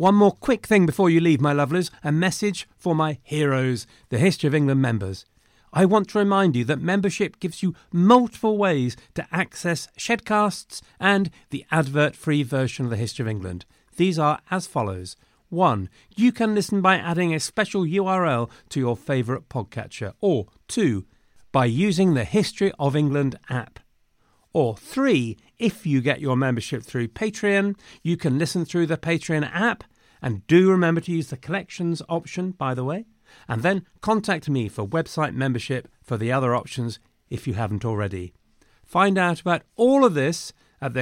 One more quick thing before you leave, my lovelies, a message for my heroes, the History of England members. I want to remind you that membership gives you multiple ways to access Shedcasts and the advert-free version of the History of England. These are as follows. 1. You can listen by adding a special URL to your favourite podcatcher. Or 2. By using the History of England app. Or 3. If you get your membership through Patreon, you can listen through the Patreon app. And do remember to use the collections option, by the way. And then contact me for website membership for the other options if you haven't already. Find out about all of this at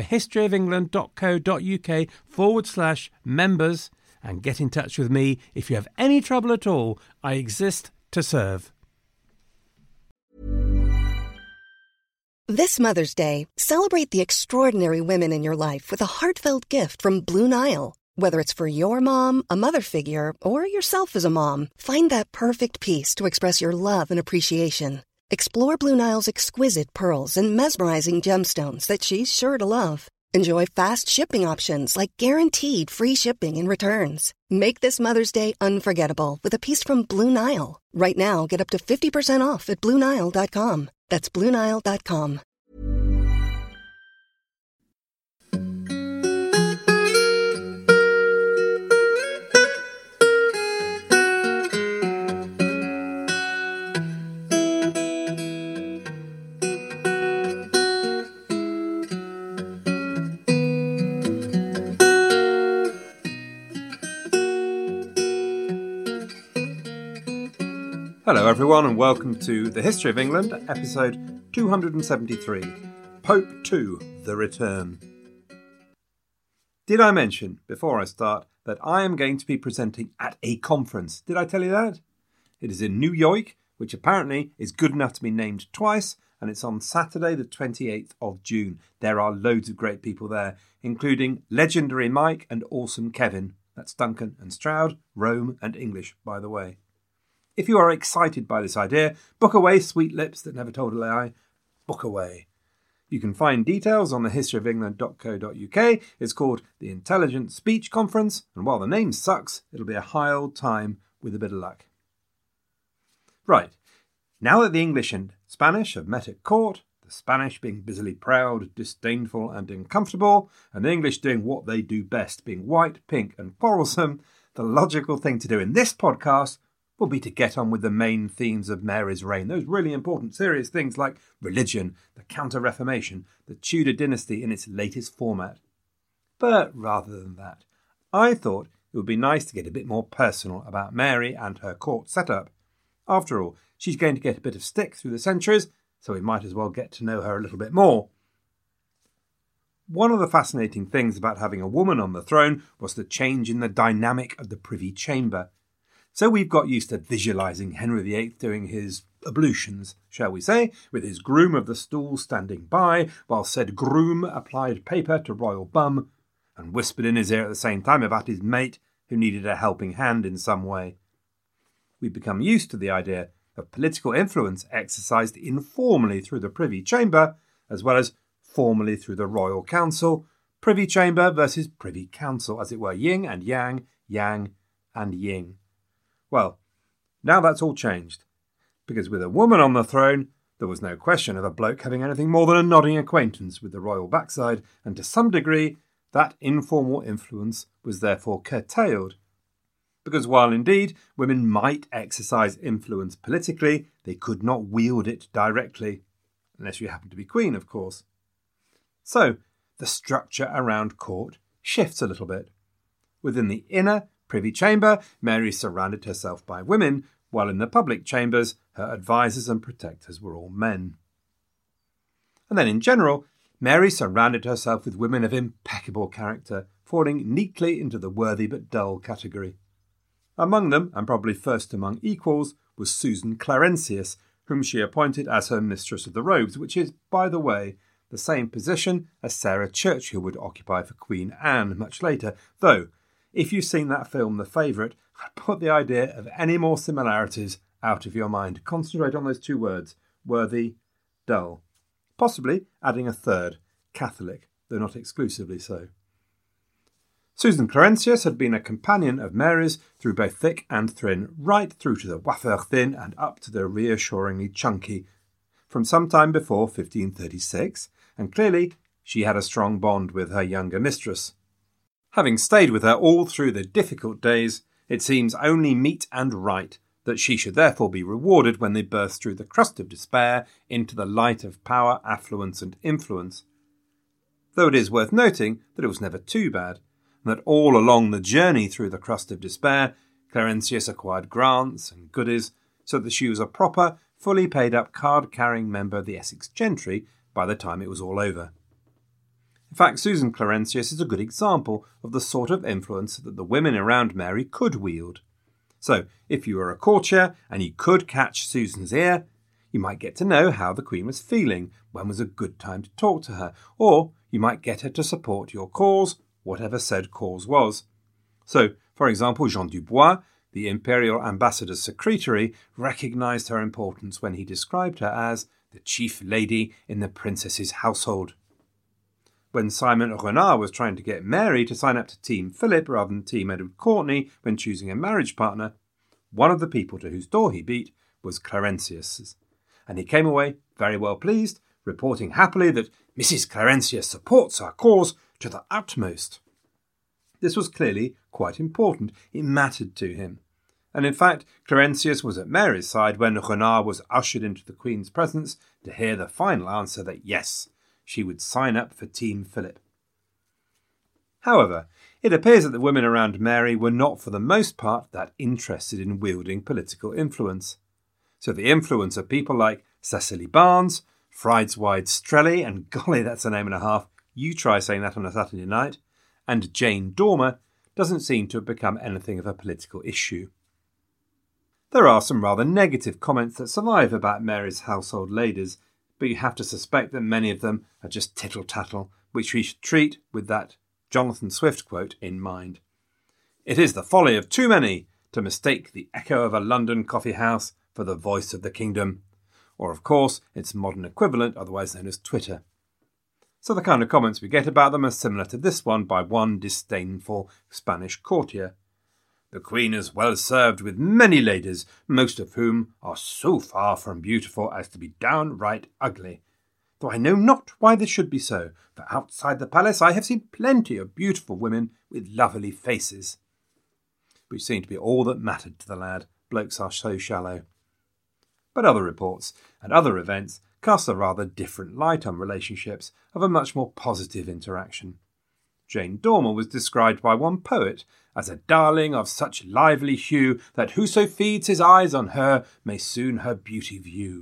thehistoryofengland.co.uk/members and get in touch with me if you have any trouble at all. I exist to serve. This Mother's Day, celebrate the extraordinary women in your life with a heartfelt gift from Blue Nile. Whether it's for your mom, a mother figure, or yourself as a mom, find that perfect piece to express your love and appreciation. Explore Blue Nile's exquisite pearls and mesmerizing gemstones that she's sure to love. Enjoy fast shipping options like guaranteed free shipping and returns. Make this Mother's Day unforgettable with a piece from Blue Nile. Right now, get up to 50% off at BlueNile.com. That's BlueNile.com. Hello everyone and welcome to The History of England, episode 273, Pope II, The Return. Did I mention, before I start, that I am going to be presenting at a conference? Did I tell you that? It is in New York, which apparently is good enough to be named twice, and it's on Saturday the 28th of June. There are loads of great people there, including legendary Mike and awesome Kevin. That's Duncan and Stroud, Rome and English, by the way. If you are excited by this idea, book away, sweet lips that never told a lie. Book away. You can find details on thehistoryofengland.co.uk. It's called the Intelligent Speech Conference, and while the name sucks, it'll be a high old time with a bit of luck. Right, now that the English and Spanish have met at court, the Spanish being busily proud, disdainful and uncomfortable, and the English doing what they do best, being white, pink and quarrelsome, the logical thing to do in this podcast will be to get on with the main themes of Mary's reign. Those really important, serious things like religion, the Counter-Reformation, the Tudor dynasty in its latest format. But rather than that, I thought it would be nice to get a bit more personal about Mary and her court setup. After all, she's going to get a bit of stick through the centuries, so we might as well get to know her a little bit more. One of the fascinating things about having a woman on the throne was the change in the dynamic of the Privy Chamber. So we've got used to visualising Henry VIII doing his ablutions, shall we say, with his groom of the stool standing by, while said groom applied paper to royal bum and whispered in his ear at the same time about his mate who needed a helping hand in some way. We've become used to the idea of political influence exercised informally through the Privy Chamber, as well as formally through the Royal Council, Privy Chamber versus Privy Council, as it were, yin and yang, yang and ying. Well, now that's all changed, because with a woman on the throne, there was no question of a bloke having anything more than a nodding acquaintance with the royal backside, and to some degree, that informal influence was therefore curtailed. Because while indeed women might exercise influence politically, they could not wield it directly, unless you happen to be queen, of course. So, the structure around court shifts a little bit. Within the inner Privy Chamber, Mary surrounded herself by women, while in the public chambers, her advisers and protectors were all men. And then in general, Mary surrounded herself with women of impeccable character, falling neatly into the worthy but dull category. Among them, and probably first among equals, was Susan Clarentius, whom she appointed as her Mistress of the Robes, which is, by the way, the same position as Sarah Churchill would occupy for Queen Anne much later, though if you've seen that film, The Favourite, I'd put the idea of any more similarities out of your mind. Concentrate on those two words, worthy, dull. Possibly adding a third, Catholic, though not exclusively so. Susan Clarencieux had been a companion of Mary's through both thick and thin, right through to the wafer thin and up to the reassuringly chunky, from some time before 1536, and clearly she had a strong bond with her younger mistress. Having stayed with her all through the difficult days, it seems only meet and right that she should therefore be rewarded when they burst through the crust of despair into the light of power, affluence and influence. Though it is worth noting that it was never too bad, and that all along the journey through the crust of despair, Clarencieux acquired grants and goodies, so that she was a proper, fully paid-up, card-carrying member of the Essex gentry by the time it was all over. In fact, Susan Clarencieux is a good example of the sort of influence that the women around Mary could wield. So, if you were a courtier and you could catch Susan's ear, you might get to know how the Queen was feeling, when was a good time to talk to her, or you might get her to support your cause, whatever said cause was. So, for example, Jean Dubois, the imperial ambassador's secretary, recognised her importance when he described her as the chief lady in the princess's household. When Simon Renard was trying to get Mary to sign up to Team Philip rather than Team Edward Courtenay when choosing a marriage partner, one of the people to whose door he beat was Clarencieux, and he came away very well pleased, reporting happily that Mrs. Clarencieux supports our cause to the utmost. This was clearly quite important. It mattered to him. And in fact, Clarencieux was at Mary's side when Renard was ushered into the Queen's presence to hear the final answer that yes, she would sign up for Team Philip. However, it appears that the women around Mary were not for the most part that interested in wielding political influence. So the influence of people like Cecily Barnes, Friedewald Strelley, and golly, that's a name and a half, you try saying that on a Saturday night, and Jane Dormer doesn't seem to have become anything of a political issue. There are some rather negative comments that survive about Mary's household ladies, but you have to suspect that many of them are just tittle-tattle, which we should treat with that Jonathan Swift quote in mind. It is the folly of too many to mistake the echo of a London coffee house for the voice of the kingdom, or of course its modern equivalent, otherwise known as Twitter. So the kind of comments we get about them are similar to this one by one disdainful Spanish courtier. The Queen is well served with many ladies, most of whom are so far from beautiful as to be downright ugly. Though I know not why this should be so, for outside the palace I have seen plenty of beautiful women with lovely faces. Which seemed to be all that mattered to the lad. Blokes are so shallow. But other reports and other events cast a rather different light on relationships of a much more positive interaction. Jane Dormer was described by one poet as a darling of such lively hue that whoso feeds his eyes on her may soon her beauty view.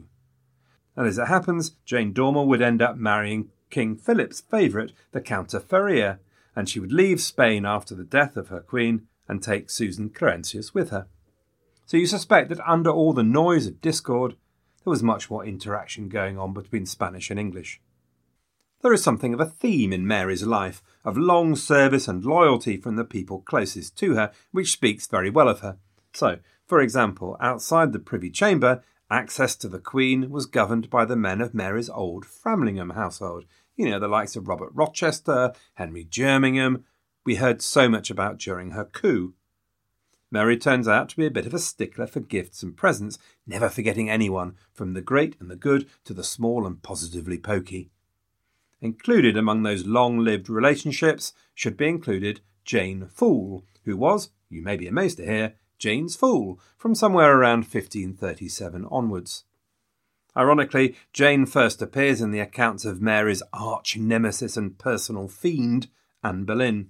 And as it happens, Jane Dormer would end up marrying King Philip's favourite, the Count Ferrier, and she would leave Spain after the death of her queen and take Susan Clarencieux with her. So you suspect that under all the noise of discord, there was much more interaction going on between Spanish and English. There is something of a theme in Mary's life, of long service and loyalty from the people closest to her, which speaks very well of her. So, for example, outside the Privy Chamber, access to the Queen was governed by the men of Mary's old Framlingham household. You know, the likes of Robert Rochester, Henry Jerningham, we heard so much about during her coup. Mary turns out to be a bit of a stickler for gifts and presents, never forgetting anyone, from the great and the good to the small and positively pokey. Included among those long-lived relationships should be included Jane Fool, who was, you may be amazed to hear, Jane's Fool, from somewhere around 1537 onwards. Ironically, Jane first appears in the accounts of Mary's arch-nemesis and personal fiend, Anne Boleyn.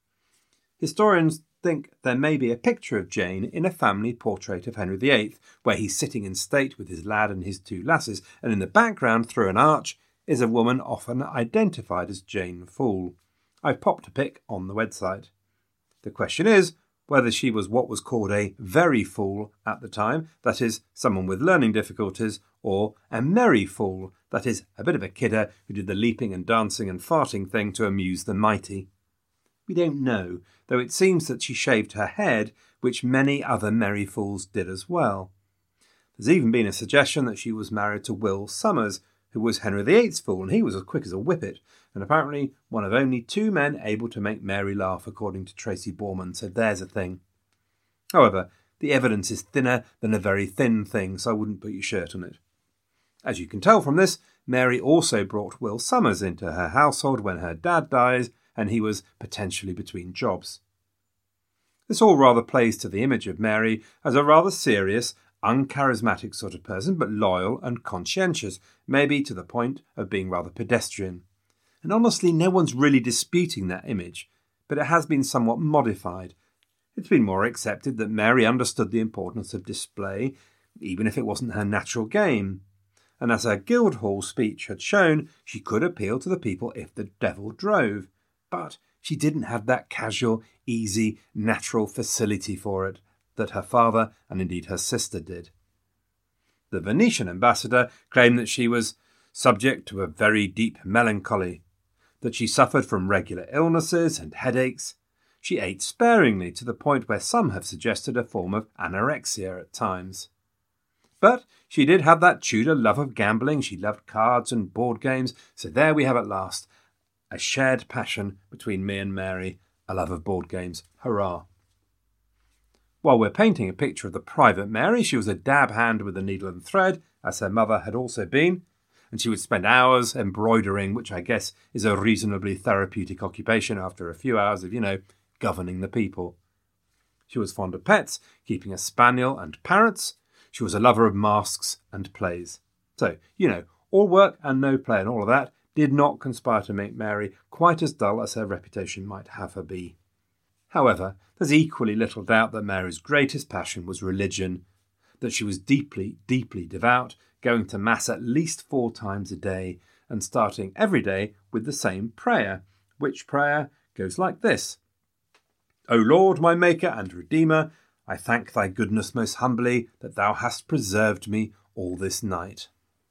Historians think there may be a picture of Jane in a family portrait of Henry VIII, where he's sitting in state with his lad and his two lasses, and in the background, through an arch, is a woman often identified as Jane Fool. I've popped a pic on the website. The question is whether she was what was called a very fool at the time, that is, someone with learning difficulties, or a merry fool, that is, a bit of a kidder who did the leaping and dancing and farting thing to amuse the mighty. We don't know, though it seems that she shaved her head, which many other merry fools did as well. There's even been a suggestion that she was married to Will Somers, who was Henry VIII's fool, and he was as quick as a whippet, and apparently one of only 2 men able to make Mary laugh, according to Tracy Borman, so there's a thing. However, the evidence is thinner than a very thin thing, so I wouldn't put your shirt on it. As you can tell from this, Mary also brought Will Somers into her household when her dad dies, and he was potentially between jobs. This all rather plays to the image of Mary as a rather serious, uncharismatic sort of person, but loyal and conscientious, maybe to the point of being rather pedestrian. And honestly, no one's really disputing that image, but it has been somewhat modified. It's been more accepted that Mary understood the importance of display, even if it wasn't her natural game. And as her Guildhall speech had shown, she could appeal to the people if the devil drove. But she didn't have that casual, easy, natural facility for it that her father and indeed her sister did. The Venetian ambassador claimed that she was subject to a very deep melancholy, that she suffered from regular illnesses and headaches. She ate sparingly to the point where some have suggested a form of anorexia at times. But she did have that Tudor love of gambling. She loved cards and board games. So there we have at last a shared passion between me and Mary, a love of board games. Hurrah! While we're painting a picture of the private Mary, she was a dab hand with the needle and thread, as her mother had also been, and she would spend hours embroidering, which I guess is a reasonably therapeutic occupation after a few hours of, governing the people. She was fond of pets, keeping a spaniel and parrots. She was a lover of masks and plays. So, all work and no play and all of that did not conspire to make Mary quite as dull as her reputation might have her be. However, there's equally little doubt that Mary's greatest passion was religion, that she was deeply, deeply devout, going to Mass at least 4 times a day and starting every day with the same prayer, which prayer goes like this. O Lord, my Maker and Redeemer, I thank thy goodness most humbly that thou hast preserved me all this night.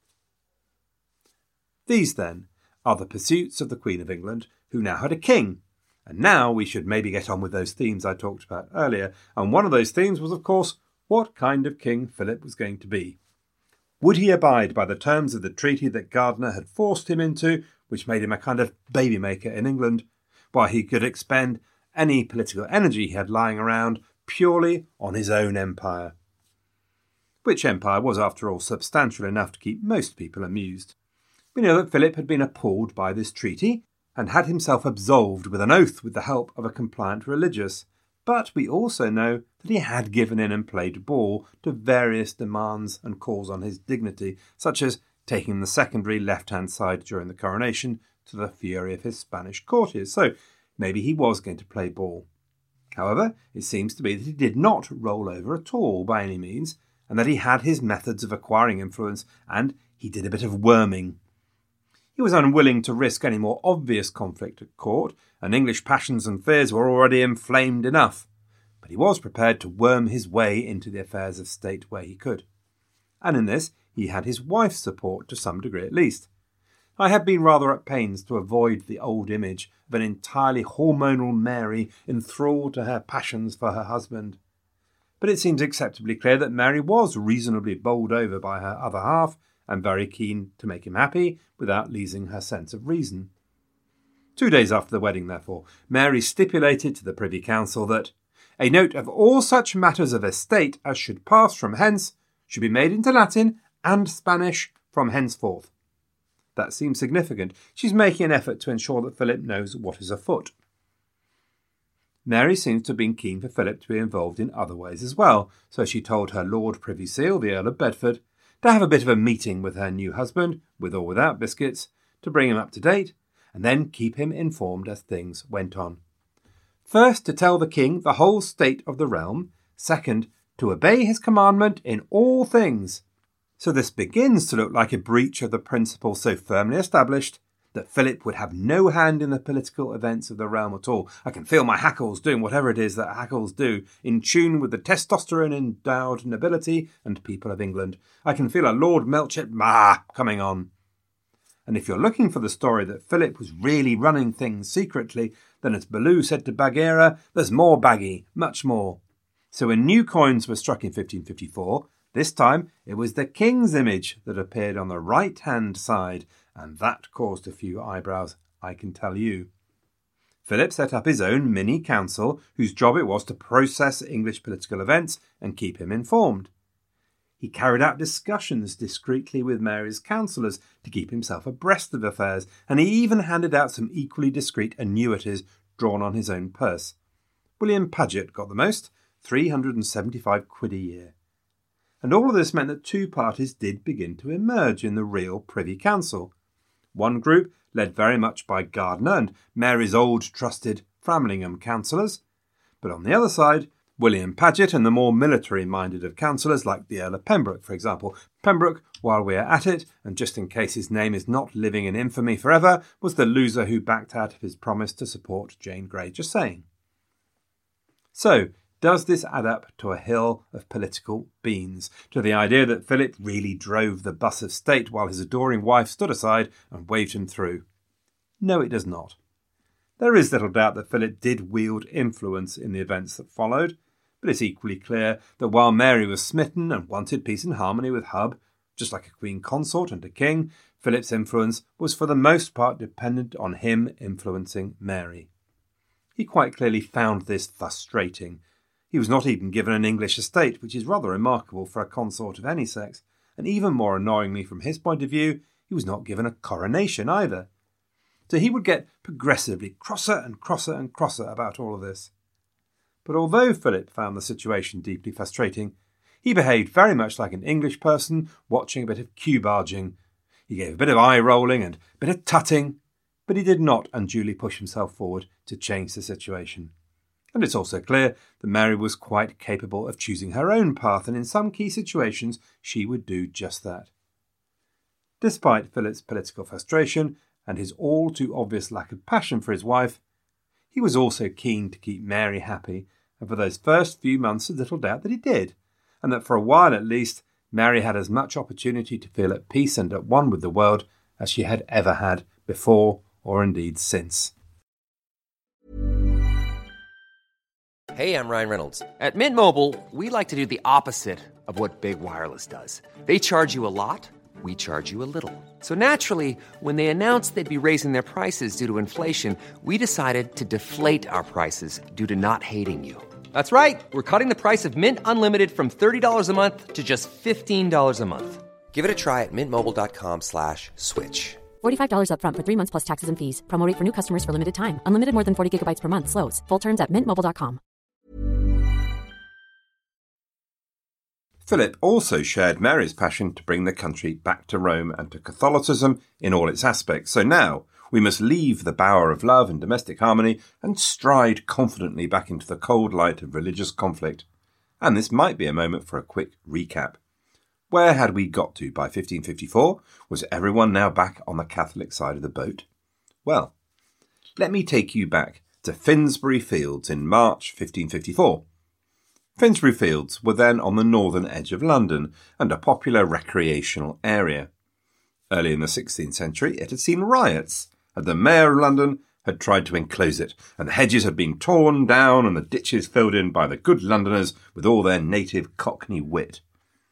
These, then, are the pursuits of the Queen of England, who now had a king. And now we should maybe get on with those themes I talked about earlier. And one of those themes was, of course, what kind of king Philip was going to be. Would he abide by the terms of the treaty that Gardiner had forced him into, which made him a kind of baby maker in England, while he could expend any political energy he had lying around purely on his own empire? Which empire was, after all, substantial enough to keep most people amused. We know that Philip had been appalled by this treaty and had himself absolved with an oath with the help of a compliant religious. But we also know that he had given in and played ball to various demands and calls on his dignity, such as taking the secondary left-hand side during the coronation to the fury of his Spanish courtiers. So maybe he was going to play ball. However, it seems to be that he did not roll over at all by any means, and that he had his methods of acquiring influence, and he did a bit of worming. He was unwilling to risk any more obvious conflict at court, and English passions and fears were already inflamed enough. But he was prepared to worm his way into the affairs of state where he could. And in this, he had his wife's support to some degree at least. I have been rather at pains to avoid the old image of an entirely hormonal Mary enthralled to her passions for her husband. But it seems acceptably clear that Mary was reasonably bowled over by her other half, and very keen to make him happy without losing her sense of reason. 2 days after the wedding, therefore, Mary stipulated to the Privy Council that a note of all such matters of estate as should pass from hence should be made into Latin and Spanish from henceforth. That seems significant. She's making an effort to ensure that Philip knows what is afoot. Mary seems to have been keen for Philip to be involved in other ways as well, so she told her Lord Privy Seal, the Earl of Bedford, to have a bit of a meeting with her new husband, with or without biscuits, to bring him up to date, and then keep him informed as things went on. First, to tell the king the whole state of the realm. Second, to obey his commandment in all things. So this begins to look like a breach of the principle so firmly established that Philip would have no hand in the political events of the realm at all. I can feel my hackles doing whatever it is that hackles do, in tune with the testosterone-endowed nobility and people of England. I can feel a Lord Melchett coming on. And if you're looking for the story that Philip was really running things secretly, then as Baloo said to Bagheera, there's more baggy, much more. So when new coins were struck in 1554, This time it was the king's image that appeared on the right-hand side, and that caused a few eyebrows, I can tell you. Philip set up his own mini-council, whose job it was to process English political events and keep him informed. He carried out discussions discreetly with Mary's councillors to keep himself abreast of affairs, and he even handed out some equally discreet annuities drawn on his own purse. William Paget got the most, £375 a year. And all of this meant that two parties did begin to emerge in the real Privy Council. One group, led very much by Gardiner and Mary's old trusted Framlingham councillors, but on the other side, William Paget and the more military-minded of councillors like the Earl of Pembroke, for example. Pembroke, while we are at it, and just in case his name is not living in infamy forever, was the loser who backed out of his promise to support Jane Grey, just saying. So, does this add up to a hill of political beans, to the idea that Philip really drove the bus of state while his adoring wife stood aside and waved him through? No, it does not. There is little doubt that Philip did wield influence in the events that followed, but it's equally clear that while Mary was smitten and wanted peace and harmony with Hub, just like a queen consort and a king, Philip's influence was for the most part dependent on him influencing Mary. He quite clearly found this frustrating. He was not even given an English estate, which is rather remarkable for a consort of any sex, and even more annoyingly from his point of view, he was not given a coronation either. So he would get progressively crosser and crosser and crosser about all of this. But although Philip found the situation deeply frustrating, he behaved very much like an English person watching a bit of cue-barging. He gave a bit of eye-rolling and a bit of tutting, but he did not unduly push himself forward to change the situation. And it's also clear that Mary was quite capable of choosing her own path, and in some key situations she would do just that. Despite Philip's political frustration and his all too obvious lack of passion for his wife, he was also keen to keep Mary happy, and for those first few months there's little doubt that he did, and that for a while at least Mary had as much opportunity to feel at peace and at one with the world as she had ever had before, or indeed since. Hey, I'm Ryan Reynolds. At Mint Mobile, we like to do the opposite of what Big Wireless does. They charge you a lot, we charge you a little. So naturally, when they announced they'd be raising their prices due to inflation, we decided to deflate our prices due to not hating you. That's right. We're cutting the price of Mint Unlimited from $30 a month to just $15 a month. Give it a try at mintmobile.com/switch. $45 up front for 3 months plus taxes and fees. Promo rate for new customers for limited time. Unlimited more than 40 gigabytes per month. Slows full terms at mintmobile.com. Philip also shared Mary's passion to bring the country back to Rome and to Catholicism in all its aspects. So now we must leave the bower of love and domestic harmony and stride confidently back into the cold light of religious conflict. And this might be a moment for a quick recap. Where had we got to by 1554? Was everyone now back on the Catholic side of the boat? Well, let me take you back to Finsbury Fields in March 1554. Finsbury Fields were then on the northern edge of London and a popular recreational area. Early in the 16th century, it had seen riots, and the Mayor of London had tried to enclose it, and the hedges had been torn down and the ditches filled in by the good Londoners with all their native Cockney wit.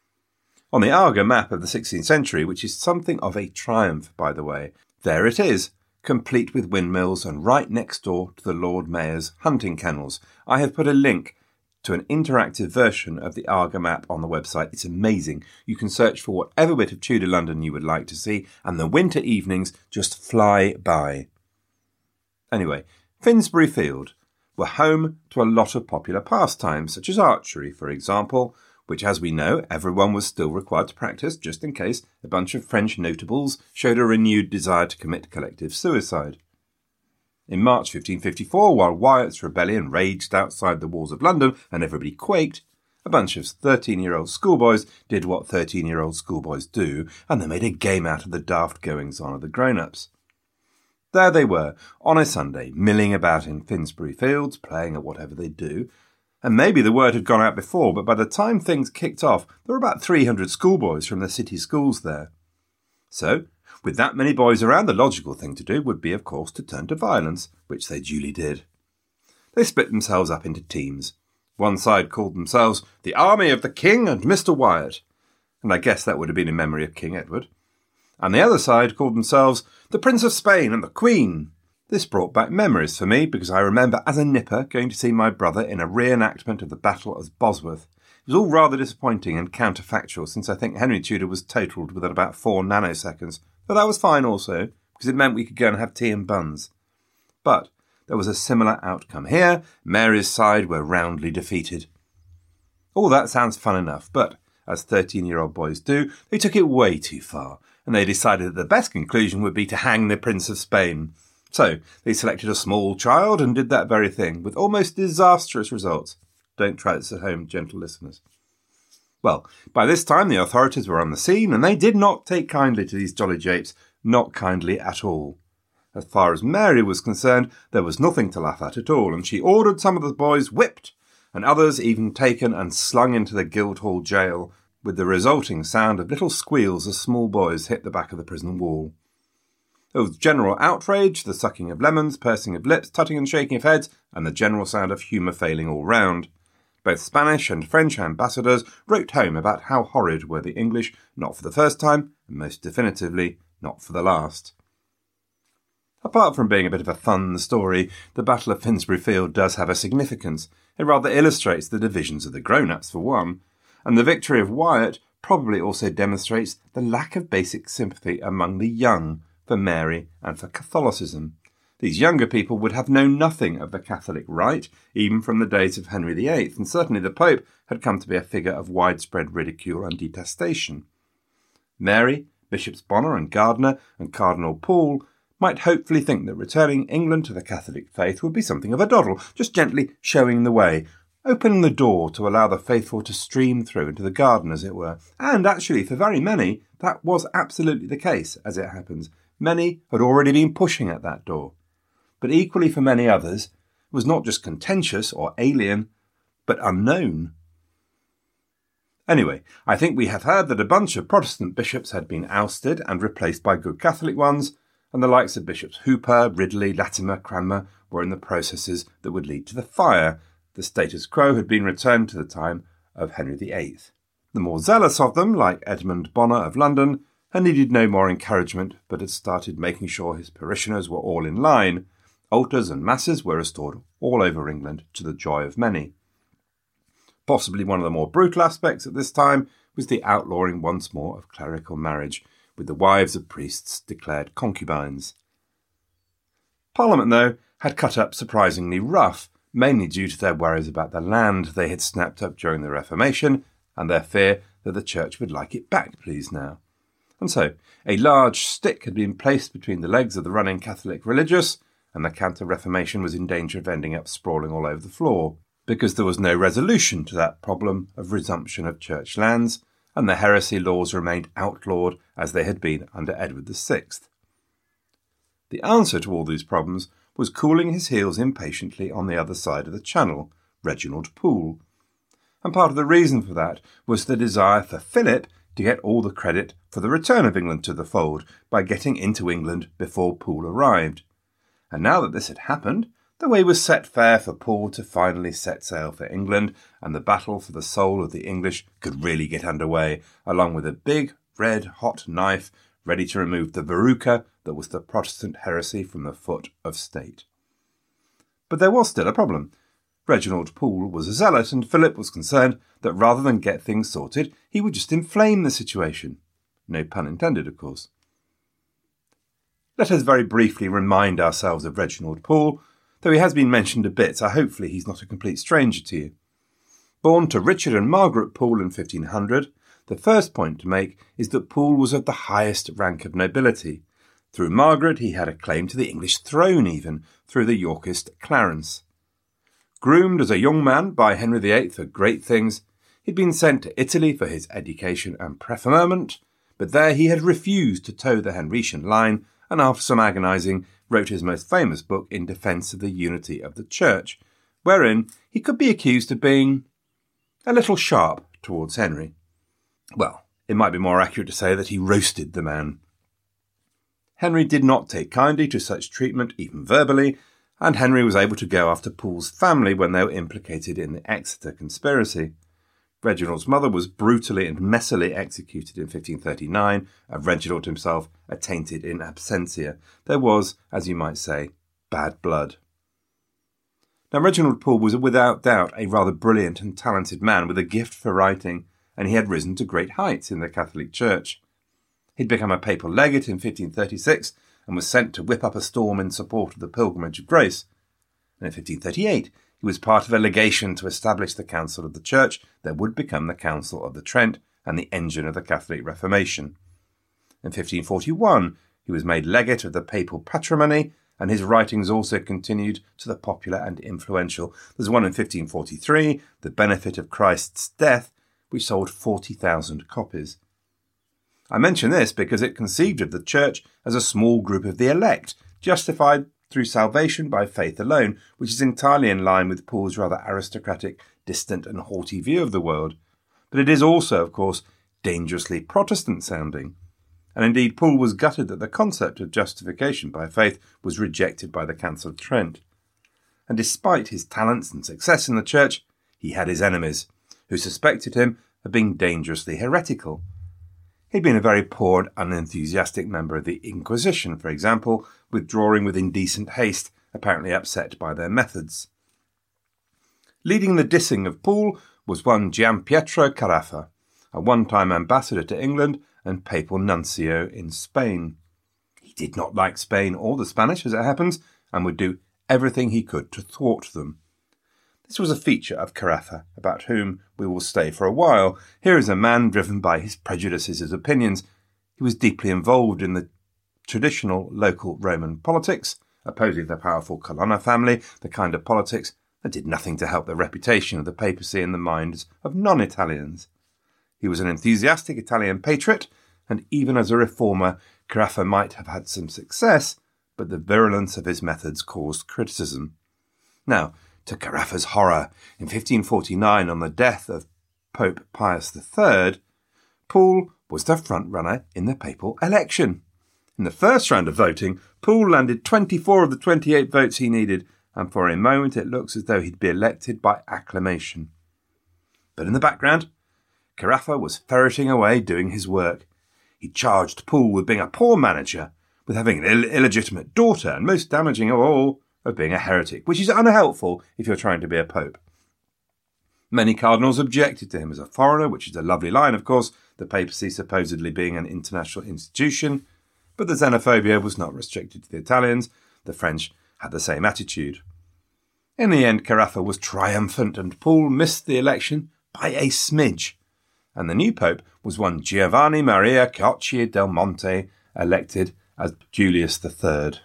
On the Arga map of the 16th century, which is something of a triumph, by the way, there it is, complete with windmills and right next door to the Lord Mayor's hunting kennels. I have put a link to an interactive version of the Arga map on the website. It's amazing. You can search for whatever bit of Tudor London you would like to see, and the winter evenings just fly by. Anyway, Finsbury Field were home to a lot of popular pastimes, such as archery, for example, which, as we know, everyone was still required to practice just in case a bunch of French notables showed a renewed desire to commit collective suicide. In March 1554, while Wyatt's rebellion raged outside the walls of London and everybody quaked, a bunch of 13-year-old schoolboys did what 13-year-old schoolboys do, and they made a game out of the daft goings-on of the grown-ups. There they were, on a Sunday, milling about in Finsbury Fields, playing at whatever they do, and maybe the word had gone out before, but by the time things kicked off, there were about 300 schoolboys from the city schools there. So, with that many boys around, the logical thing to do would be, of course, to turn to violence, which they duly did. They split themselves up into teams. One side called themselves the Army of the King and Mr. Wyatt, and I guess that would have been in memory of King Edward. And the other side called themselves the Prince of Spain and the Queen. This brought back memories for me because I remember as a nipper going to see my brother in a reenactment of the Battle of Bosworth. It was all rather disappointing and counterfactual since I think Henry Tudor was totaled within about 4 nanoseconds, but that was fine also because it meant we could go and have tea and buns. But there was a similar outcome here. Mary's side were roundly defeated. All that sounds fun enough, but as 13-year-old boys do, they took it way too far, and they decided that the best conclusion would be to hang the Prince of Spain. So they selected a small child and did that very thing, with almost disastrous results. Don't try this at home, gentle listeners. Well, by this time the authorities were on the scene, and they did not take kindly to these jolly japes, not kindly at all. As far as Mary was concerned, there was nothing to laugh at all, and she ordered some of the boys whipped, and others even taken and slung into the Guildhall jail, with the resulting sound of little squeals as small boys hit the back of the prison wall. There was general outrage, the sucking of lemons, pursing of lips, tutting and shaking of heads, and the general sound of humour failing all round. Both Spanish and French ambassadors wrote home about how horrid were the English, not for the first time, and most definitively, not for the last. Apart from being a bit of a fun story, the Battle of Finsbury Field does have a significance. It rather illustrates the divisions of the grown-ups, for one, and the victory of Wyatt probably also demonstrates the lack of basic sympathy among the young for Mary and for Catholicism. These younger people would have known nothing of the Catholic rite, even from the days of Henry VIII, and certainly the Pope had come to be a figure of widespread ridicule and detestation. Mary, Bishops Bonner and Gardiner, and Cardinal Pole might hopefully think that returning England to the Catholic faith would be something of a doddle, just gently showing the way, opening the door to allow the faithful to stream through into the garden, as it were. And actually, for very many, that was absolutely the case, as it happens. Many had already been pushing at that door. But equally for many others, it was not just contentious or alien, but unknown. Anyway, I think we have heard that a bunch of Protestant bishops had been ousted and replaced by good Catholic ones, and the likes of Bishops Hooper, Ridley, Latimer, Cranmer were in the processes that would lead to the fire. The status quo had been returned to the time of Henry VIII. The more zealous of them, like Edmund Bonner of London, had needed no more encouragement, but had started making sure his parishioners were all in line. Altars and masses were restored all over England, to the joy of many. Possibly one of the more brutal aspects at this time was the outlawing once more of clerical marriage, with the wives of priests declared concubines. Parliament, though, had cut up surprisingly rough, mainly due to their worries about the land they had snapped up during the Reformation, and their fear that the Church would like it back, please now. And so, a large stick had been placed between the legs of the running Catholic religious, and the counter-Reformation was in danger of ending up sprawling all over the floor, because there was no resolution to that problem of resumption of church lands, and the heresy laws remained outlawed as they had been under Edward VI. The answer to all these problems was cooling his heels impatiently on the other side of the Channel, Reginald Pole. And part of the reason for that was the desire for Philip to get all the credit for the return of England to the fold by getting into England before Pole arrived. And now that this had happened, the way was set fair for Pole to finally set sail for England, and the battle for the soul of the English could really get underway, along with a big, red-hot knife ready to remove the verruca that was the Protestant heresy from the foot of state. But there was still a problem. Reginald Pole was a zealot, and Philip was concerned that rather than get things sorted, he would just inflame the situation. No pun intended, of course. Let us very briefly remind ourselves of Reginald Pole. Though he has been mentioned a bit, so hopefully he's not a complete stranger to you. Born to Richard and Margaret Pole in 1500, the first point to make is that Pole was of the highest rank of nobility. Through Margaret he had a claim to the English throne even, through the Yorkist Clarence. Groomed as a young man by Henry VIII for great things, he'd been sent to Italy for his education and preferment, but there he had refused to toe the Henrician line, and after some agonising, wrote his most famous book in defence of the unity of the Church, wherein he could be accused of being a little sharp towards Henry. Well, it might be more accurate to say that he roasted the man. Henry did not take kindly to such treatment, even verbally, and Henry was able to go after Pole's family when they were implicated in the Exeter conspiracy. Reginald's mother was brutally and messily executed in 1539, and Reginald himself attainted in absentia. There was, as you might say, bad blood. Now, Reginald Pole was without doubt a rather brilliant and talented man with a gift for writing, and he had risen to great heights in the Catholic Church. He'd become a papal legate in 1536 and was sent to whip up a storm in support of the Pilgrimage of Grace. And in 1538, he was part of a legation to establish the Council of the Church that would become the Council of the Trent and the engine of the Catholic Reformation. In 1541, he was made legate of the papal patrimony, and his writings also continued to the popular and influential. There's one in 1543, The Benefit of Christ's Death, which sold 40,000 copies. I mention this because it conceived of the Church as a small group of the elect, justified through salvation by faith alone, which is entirely in line with Pole's rather aristocratic, distant and haughty view of the world. But it is also, of course, dangerously Protestant-sounding. And indeed, Pole was gutted that the concept of justification by faith was rejected by the Council of Trent. And despite his talents and success in the Church, he had his enemies, who suspected him of being dangerously heretical. He'd been a very poor and unenthusiastic member of the Inquisition, for example, withdrawing with indecent haste, apparently upset by their methods. Leading the dissing of Pole was one Giampietro Carafa, a one-time ambassador to England and papal nuncio in Spain. He did not like Spain or the Spanish, as it happens, and would do everything he could to thwart them. This was a feature of Carafa, about whom we will stay for a while. Here is a man driven by his prejudices, his opinions. He was deeply involved in the traditional local Roman politics, opposing the powerful Colonna family, the kind of politics that did nothing to help the reputation of the papacy in the minds of non-Italians. He was an enthusiastic Italian patriot, and even as a reformer, Carafa might have had some success, but the virulence of his methods caused criticism. Now, to Carafa's horror, in 1549, on the death of Pope Pius III, Pole was the front-runner in the papal election. In the first round of voting, Pole landed 24 of the 28 votes he needed, and for a moment it looks as though he'd be elected by acclamation. But in the background, Carafa was ferreting away doing his work. He charged Pole with being a poor manager, with having an illegitimate daughter, and most damaging of all, of being a heretic, which is unhelpful if you're trying to be a pope. Many cardinals objected to him as a foreigner, which is a lovely line, of course, the papacy supposedly being an international institution, but the xenophobia was not restricted to the Italians. The French had the same attitude. In the end, Carafa was triumphant, and Pole missed the election by a smidge, and the new pope was one Giovanni Maria Cocchi del Monte, elected as Julius III.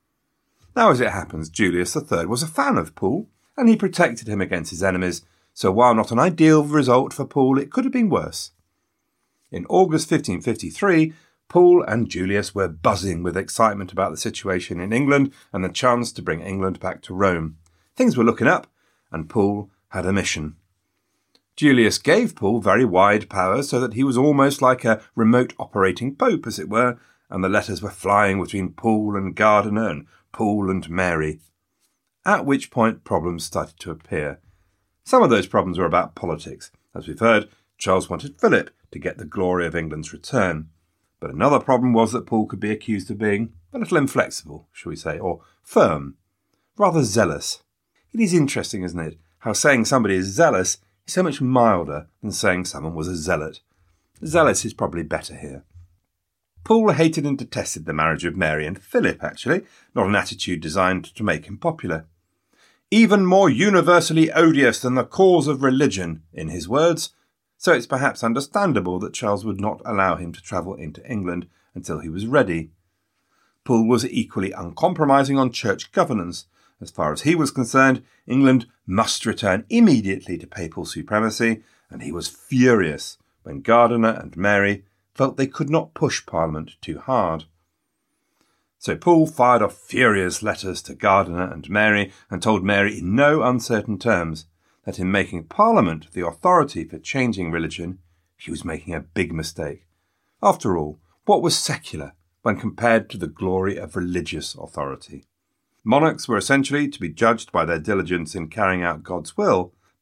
Now, as it happens, Julius III was a fan of Pole, and he protected him against his enemies, so while not an ideal result for Pole, it could have been worse. In August 1553, Pole and Julius were buzzing with excitement about the situation in England and the chance to bring England back to Rome. Things were looking up, and Pole had a mission. Julius gave Pole very wide powers so that he was almost like a remote operating pope, as it were, and the letters were flying between Pole and Gardiner and Pole and Mary. At which point problems started to appear. Some of those problems were about politics. As we've heard, Charles wanted Philip to get the glory of England's return. But another problem was that Pole could be accused of being a little inflexible, shall we say, or firm, rather zealous. It is interesting, isn't it, how saying somebody is zealous is so much milder than saying someone was a zealot. Zealous is probably better here. Pole hated and detested the marriage of Mary and Philip, actually, not an attitude designed to make him popular. Even more universally odious than the cause of religion, in his words, so it's perhaps understandable that Charles would not allow him to travel into England until he was ready. Pole was equally uncompromising on church governance. As far as he was concerned, England must return immediately to papal supremacy, and he was furious when Gardiner and Mary felt they could not push Parliament too hard. So Pole fired off furious letters to Gardiner and Mary and told Mary in no uncertain terms that in making Parliament the authority for changing religion, he was making a big mistake. After all, what was secular when compared to the glory of religious authority? Monarchs were essentially to be judged by their diligence in carrying out God's will.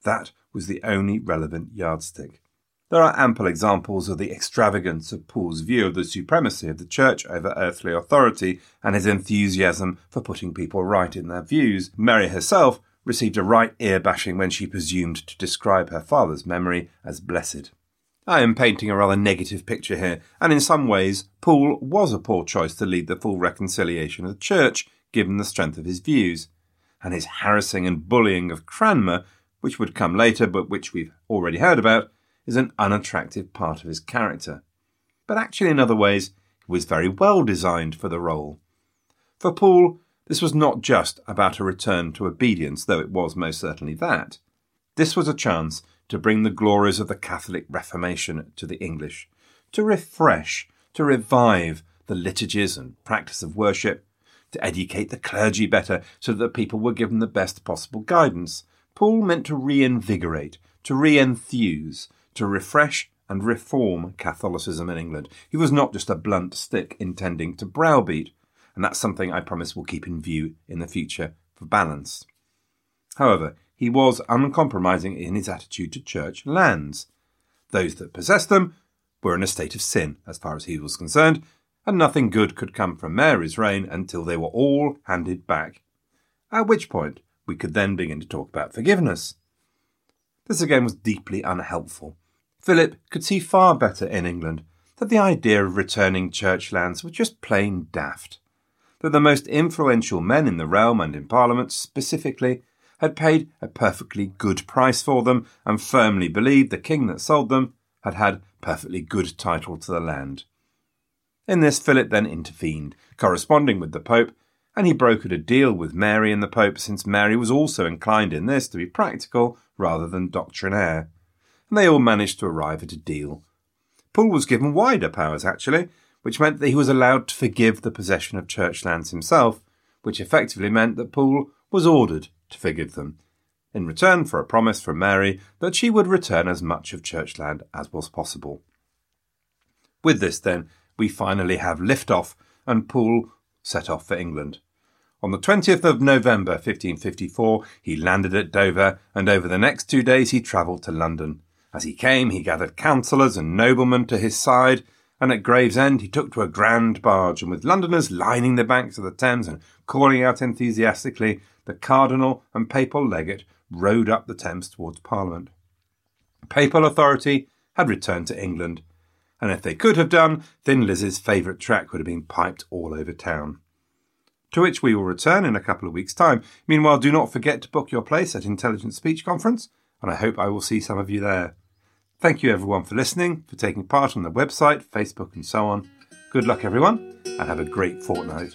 That was the only relevant yardstick. There are ample examples of the extravagance of Pool's view of the supremacy of the church over earthly authority and his enthusiasm for putting people right in their views. Mary herself received a right ear-bashing when she presumed to describe her father's memory as blessed. I am painting a rather negative picture here, and in some ways Pool was a poor choice to lead the full reconciliation of the church, given the strength of his views. And his harassing and bullying of Cranmer, which would come later but which we've already heard about, is an unattractive part of his character. But actually in other ways, he was very well designed for the role. For Pool, this was not just about a return to obedience, though it was most certainly that. This was a chance to bring the glories of the Catholic Reformation to the English, to refresh, to revive the liturgies and practice of worship, to educate the clergy better so that the people were given the best possible guidance. Pool meant to reinvigorate, to re-enthuse, to refresh and reform Catholicism in England. He was not just a blunt stick intending to browbeat, and that's something I promise we'll keep in view in the future for balance. However, he was uncompromising in his attitude to church lands. Those that possessed them were in a state of sin, as far as he was concerned, and nothing good could come from Mary's reign until they were all handed back, at which point we could then begin to talk about forgiveness. This again was deeply unhelpful. Philip could see far better in England that the idea of returning church lands was just plain daft, that the most influential men in the realm and in Parliament specifically had paid a perfectly good price for them and firmly believed the king that sold them had had perfectly good title to the land. In this, Philip then intervened, corresponding with the Pope, and he brokered a deal with Mary and the Pope, since Mary was also inclined in this to be practical rather than doctrinaire, and they all managed to arrive at a deal. Pool was given wider powers, actually, which meant that he was allowed to forgive the possession of church lands himself, which effectively meant that Pool was ordered to forgive them, in return for a promise from Mary that she would return as much of church land as was possible. With this, then, we finally have lift-off, and Pool set off for England. On the 20th of November 1554, he landed at Dover, and over the next 2 days he travelled to London. As he came, he gathered councillors and noblemen to his side, and at Gravesend he took to a grand barge, and with Londoners lining the banks of the Thames and calling out enthusiastically, the Cardinal and Papal Legate rowed up the Thames towards Parliament. Papal authority had returned to England, and if they could have done, Thin Liz's favourite track would have been piped all over town. To which we will return in a couple of weeks' time. Meanwhile, do not forget to book your place at Intelligent Speech Conference, and I hope I will see some of you there. Thank you everyone for listening, for taking part on the website, Facebook and so on. Good luck everyone, and have a great fortnight.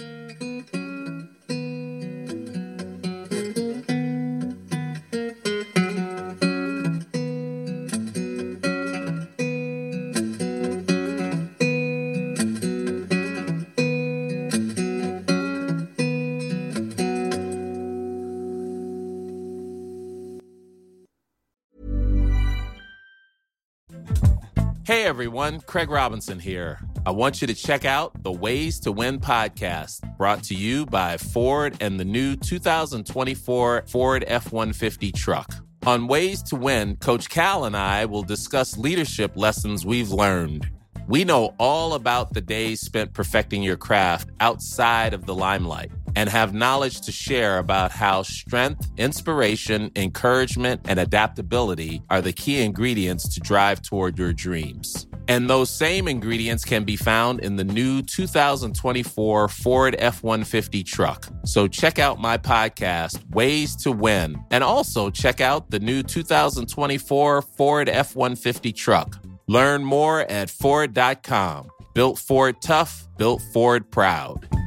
Hey everyone, Craig Robinson here. I want you to check out the Ways to Win podcast, brought to you by Ford and the new 2024 Ford F-150 truck. On Ways to Win, Coach Cal and I will discuss leadership lessons we've learned. We know all about the days spent perfecting your craft outside of the limelight and have knowledge to share about how strength, inspiration, encouragement, and adaptability are the key ingredients to drive toward your dreams. And those same ingredients can be found in the new 2024 Ford F-150 truck. So check out my podcast, Ways to Win, and also check out the new 2024 Ford F-150 truck. Learn more at Ford.com. Built Ford tough, built Ford proud.